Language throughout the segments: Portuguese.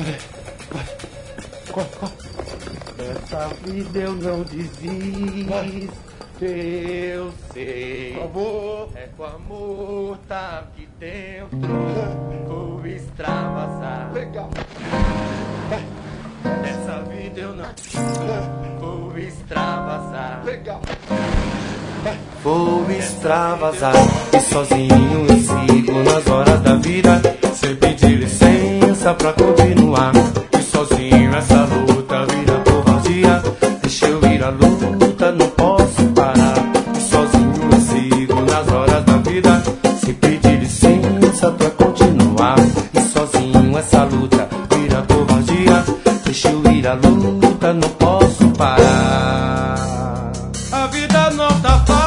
Essa vida eu não desisto, eu sei. Por favor. É com amor, tá aqui dentro, vou extravasar. Legal. Essa vida eu não vou extravasar. Legal. Vou extravasar e sozinho eu sigo nas horas da vida, sem pedir licença pra continuar. E sozinho essa luta vira covardia, deixa eu ir à luta, não posso parar. E sozinho eu sigo nas horas da vida, sem pedir licença pra continuar. E sozinho essa luta vira covardia, deixa eu ir à luta, não posso parar. A vida não tá fácil.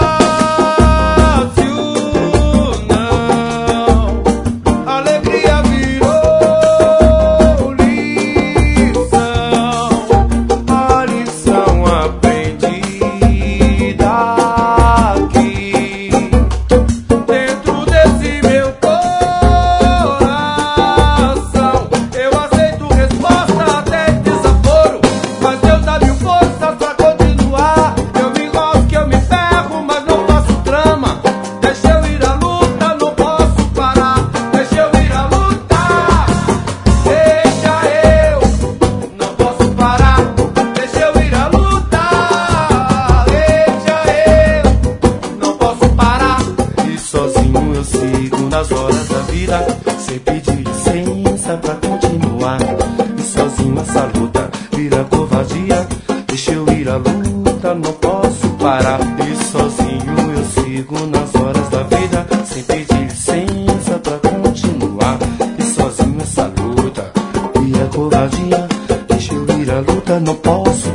Nas horas da vida, sem pedir licença pra continuar. E sozinho essa luta vira covardia, deixa eu ir à luta, não posso parar. E sozinho eu sigo nas horas da vida, sem pedir licença pra continuar. E sozinho essa luta vira covardia, deixa eu ir à luta, não posso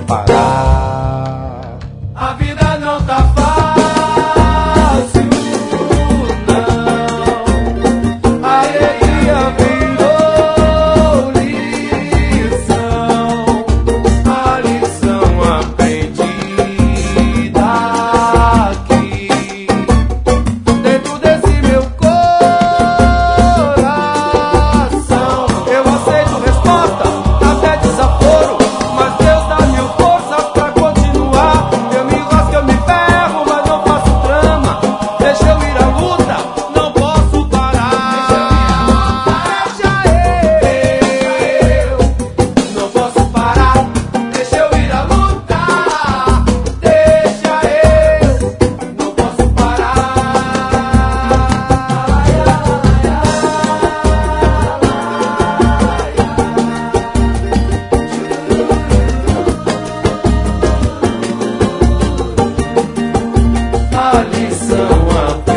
parar. A vida não tá fácil. A lição